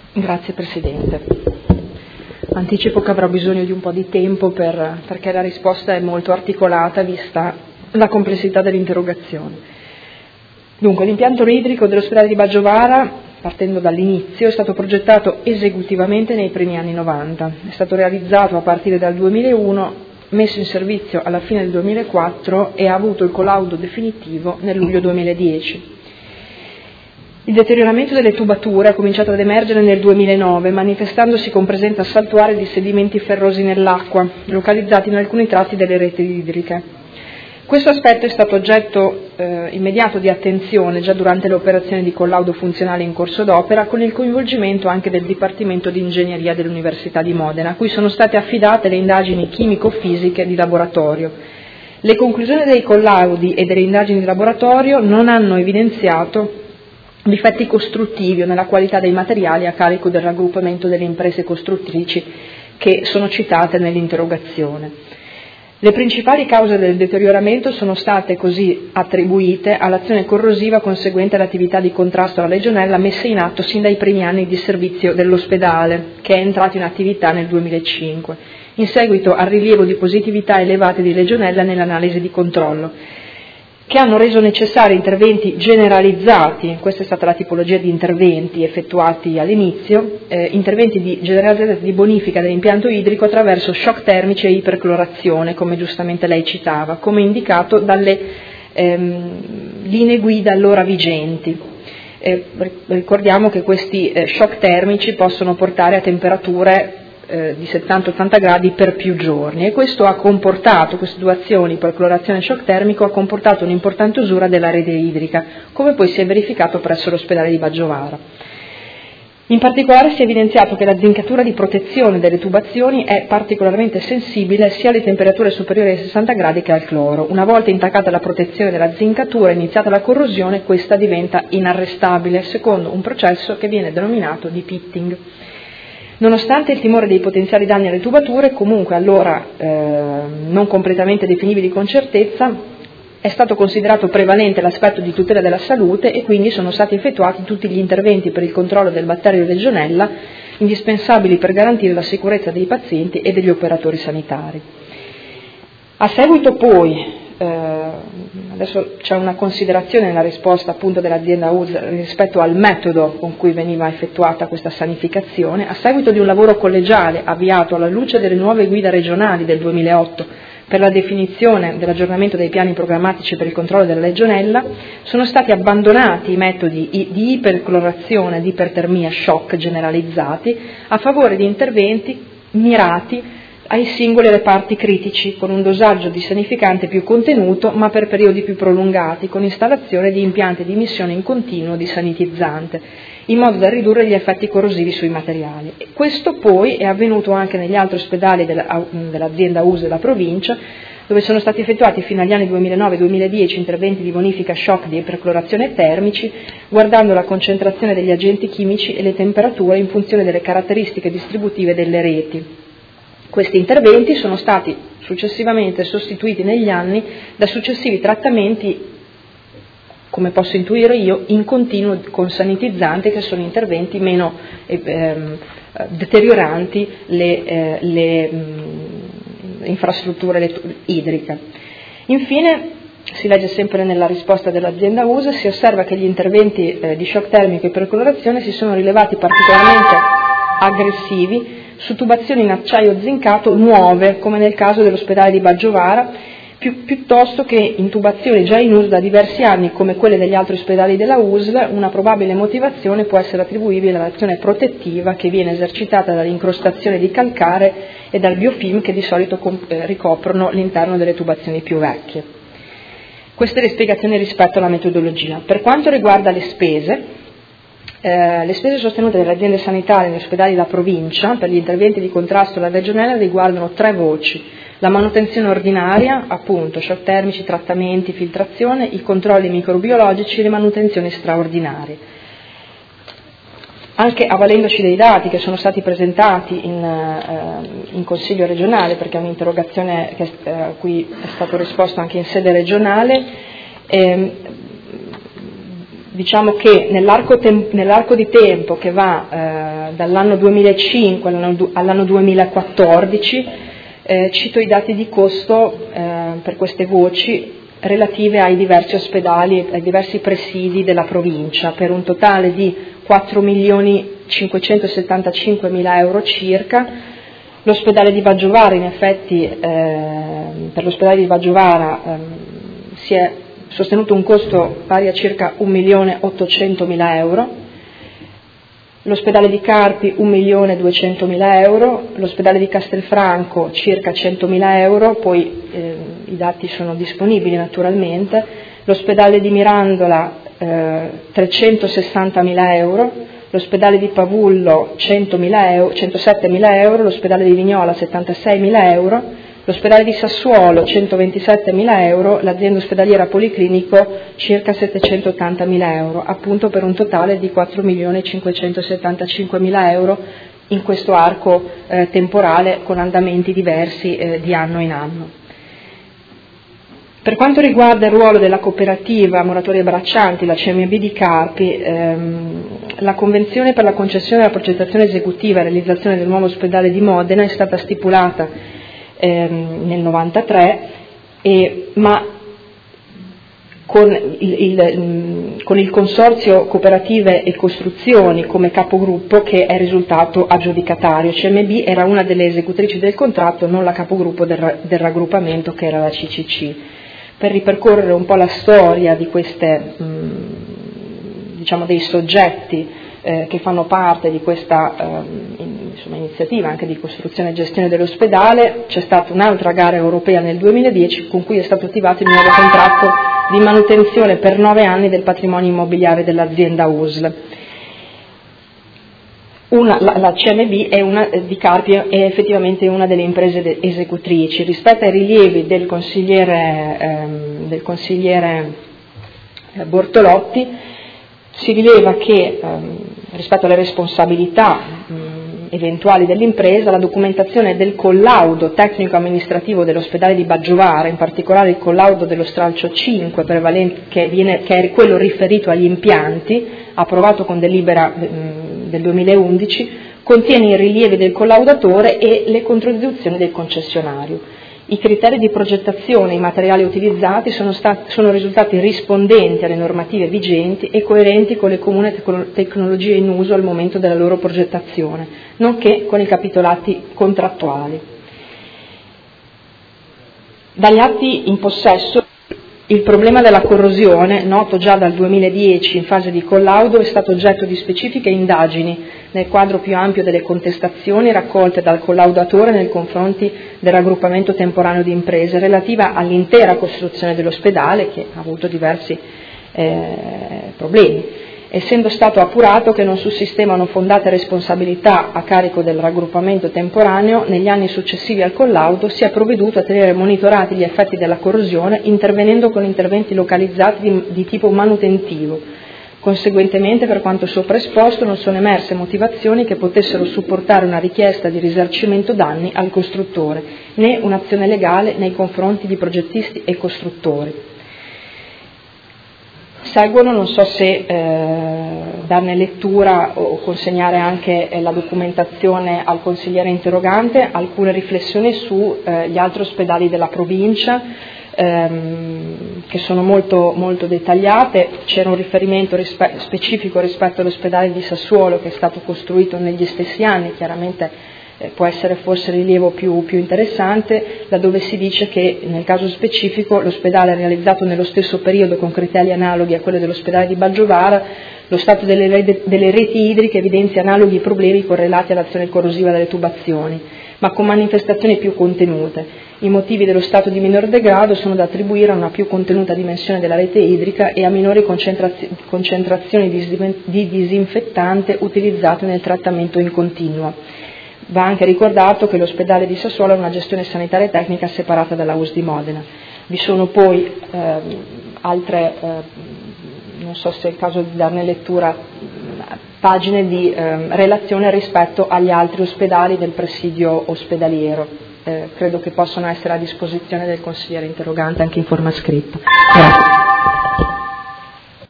Grazie Presidente. Anticipo che avrò bisogno di un po' di tempo perché la risposta è molto articolata vista la complessità dell'interrogazione. Dunque, l'impianto idrico dell'ospedale di Baggiovara, partendo dall'inizio, è stato progettato esecutivamente nei primi anni 90, è stato realizzato a partire dal 2001, messo in servizio alla fine del 2004 e ha avuto il collaudo definitivo nel luglio 2010. Il deterioramento delle tubature ha cominciato ad emergere nel 2009, manifestandosi con presenza saltuaria di sedimenti ferrosi nell'acqua, localizzati in alcuni tratti delle reti idriche. Questo aspetto è stato oggetto immediato di attenzione già durante le operazioni di collaudo funzionale in corso d'opera, con il coinvolgimento anche del Dipartimento di Ingegneria dell'Università di Modena, a cui sono state affidate le indagini chimico-fisiche di laboratorio. Le conclusioni dei collaudi e delle indagini di laboratorio non hanno evidenziato difetti costruttivi o nella qualità dei materiali a carico del raggruppamento delle imprese costruttrici che sono citate nell'interrogazione. Le principali cause del deterioramento sono state così attribuite all'azione corrosiva conseguente all'attività di contrasto alla legionella messa in atto sin dai primi anni di servizio dell'ospedale, che è entrato in attività nel 2005, in seguito al rilievo di positività elevate di legionella nell'analisi di controllo, che hanno reso necessari interventi generalizzati, questa è stata la tipologia di interventi effettuati all'inizio, interventi generalizzati di bonifica dell'impianto idrico attraverso shock termici e iperclorazione, come giustamente lei citava, come indicato dalle linee guida allora vigenti. Ricordiamo che questi shock termici possono portare a temperature di 70-80 gradi per più giorni e questo ha comportato, queste due azioni, perclorazione e shock termico, ha comportato un'importante usura della rete idrica, come poi si è verificato presso l'ospedale di Baggiovara. In particolare si è evidenziato che la zincatura di protezione delle tubazioni è particolarmente sensibile sia alle temperature superiori ai 60 gradi che al cloro. Una volta intaccata la protezione della zincatura e iniziata la corrosione, questa diventa inarrestabile, secondo un processo che viene denominato di pitting. Nonostante il timore dei potenziali danni alle tubature, comunque allora non completamente definibili con certezza, è stato considerato prevalente l'aspetto di tutela della salute e quindi sono stati effettuati tutti gli interventi per il controllo del batterio Legionella indispensabili per garantire la sicurezza dei pazienti e degli operatori sanitari. A seguito poi, adesso c'è una considerazione nella risposta appunto dell'azienda USL rispetto al metodo con cui veniva effettuata questa sanificazione, a seguito di un lavoro collegiale avviato alla luce delle nuove guide regionali del 2008 per la definizione dell'aggiornamento dei piani programmatici per il controllo della legionella, sono stati abbandonati i metodi di iperclorazione e di ipertermia shock generalizzati a favore di interventi mirati ai singoli reparti critici, con un dosaggio di sanificante più contenuto ma per periodi più prolungati, con installazione di impianti di emissione in continuo di sanitizzante, in modo da ridurre gli effetti corrosivi sui materiali. E questo poi è avvenuto anche negli altri ospedali dell'azienda USL della provincia, dove sono stati effettuati fino agli anni 2009-2010 interventi di bonifica shock di iperclorazione termici, guardando la concentrazione degli agenti chimici e le temperature in funzione delle caratteristiche distributive delle reti. Questi interventi sono stati successivamente sostituiti negli anni da successivi trattamenti, come posso intuire io, in continuo con sanitizzanti, che sono interventi meno deterioranti le infrastrutture idriche. Infine, si legge sempre nella risposta dell'azienda USA, si osserva che gli interventi di shock termico e percolorazione si sono rilevati particolarmente aggressivi su tubazioni in acciaio zincato nuove, come nel caso dell'ospedale di Baggiovara, piuttosto che in tubazioni già in uso da diversi anni, come quelle degli altri ospedali della USL. Una probabile motivazione può essere attribuibile all'azione protettiva che viene esercitata dall'incrostazione di calcare e dal biofilm che di solito ricoprono l'interno delle tubazioni più vecchie. Queste le spiegazioni rispetto alla metodologia. Per quanto riguarda le spese sostenute dalle aziende sanitarie negli ospedali della provincia per gli interventi di contrasto alla legionella riguardano 3 voci: la manutenzione ordinaria, appunto, shock termici, trattamenti, filtrazione, i controlli microbiologici e le manutenzioni straordinarie. Anche avvalendoci dei dati che sono stati presentati in Consiglio regionale, perché è un'interrogazione a cui è stato risposto anche in sede regionale, Diciamo che nell'arco di tempo che va dall'anno 2005 all'anno 2014, cito i dati di costo per queste voci relative ai diversi ospedali, ai diversi presidi della provincia, per un totale di 4.575.000 euro circa. L'ospedale di Baggiovara, in effetti, per l'ospedale di Baggiovara si è sostenuto un costo pari a circa 1.800.000 euro, l'ospedale di Carpi 1.200.000 euro, l'ospedale di Castelfranco circa 100.000 euro, poi i dati sono disponibili naturalmente, l'ospedale di Mirandola 360.000 euro, l'ospedale di Pavullo 107.000 euro, l'ospedale di Vignola 76.000 euro, l'ospedale di Sassuolo 127.000 euro, l'azienda ospedaliera Policlinico circa 780.000 euro, appunto per un totale di 4.575.000 euro in questo arco temporale con andamenti diversi di anno in anno. Per quanto riguarda il ruolo della cooperativa Muratori e Braccianti, la CMB di Carpi, la convenzione per la concessione della progettazione esecutiva e realizzazione del nuovo ospedale di Modena è stata stipulata nel 1993, ma con il Consorzio Cooperative e Costruzioni come capogruppo, che è risultato aggiudicatario. CMB era una delle esecutrici del contratto, non la capogruppo del raggruppamento, che era la CCC. Per ripercorrere un po' la storia di queste, diciamo, dei soggetti che fanno parte di questa iniziativa anche di costruzione e gestione dell'ospedale, c'è stata un'altra gara europea nel 2010 con cui è stato attivato il nuovo contratto di manutenzione per 9 anni del patrimonio immobiliare dell'azienda USL. La CMB di Carpi è effettivamente una delle imprese esecutrici. Rispetto ai rilievi del consigliere Bortolotti, si rileva che rispetto alle responsabilità eventuali dell'impresa, la documentazione del collaudo tecnico-amministrativo dell'ospedale di Baggiovara, in particolare il collaudo dello stralcio 5 che è quello riferito agli impianti, approvato con delibera del 2011, contiene i rilievi del collaudatore e le contribuzioni del concessionario. I criteri di progettazione e i materiali utilizzati sono risultati rispondenti alle normative vigenti e coerenti con le comuni tecnologie in uso al momento della loro progettazione, nonché con i capitolati contrattuali. Dagli atti in possesso, il problema della corrosione, noto già dal 2010 in fase di collaudo, è stato oggetto di specifiche indagini nel quadro più ampio delle contestazioni raccolte dal collaudatore nei confronti del raggruppamento temporaneo di imprese relativa all'intera costruzione dell'ospedale, che ha avuto diversi problemi, essendo stato appurato che non sussistevano fondate responsabilità a carico del raggruppamento temporaneo. Negli anni successivi al collaudo si è provveduto a tenere monitorati gli effetti della corrosione, intervenendo con interventi localizzati di tipo manutentivo. Conseguentemente, per quanto sopra esposto, non sono emerse motivazioni che potessero supportare una richiesta di risarcimento danni al costruttore, né un'azione legale nei confronti di progettisti e costruttori. Seguono, non so se darne lettura o consegnare anche la documentazione al consigliere interrogante, alcune riflessioni sugli altri ospedali della provincia, che sono molto, molto dettagliate. C'era un riferimento specifico rispetto all'ospedale di Sassuolo, che è stato costruito negli stessi anni, chiaramente può essere forse il rilievo più interessante, laddove si dice che nel caso specifico l'ospedale è realizzato nello stesso periodo con criteri analoghi a quello dell'ospedale di Baggiovara. Lo stato delle reti idriche evidenzia analoghi problemi correlati all'azione corrosiva delle tubazioni, ma con manifestazioni più contenute. I motivi dello stato di minor degrado sono da attribuire a una più contenuta dimensione della rete idrica e a minori concentrazioni di disinfettante utilizzate nel trattamento in continuo. Va anche ricordato che l'ospedale di Sassuolo ha una gestione sanitaria e tecnica separata dalla US di Modena. Vi sono poi altre, non so se è il caso di darne lettura, pagine di relazione rispetto agli altri ospedali del presidio ospedaliero. Credo che possano essere a disposizione del consigliere interrogante anche in forma scritta. Grazie.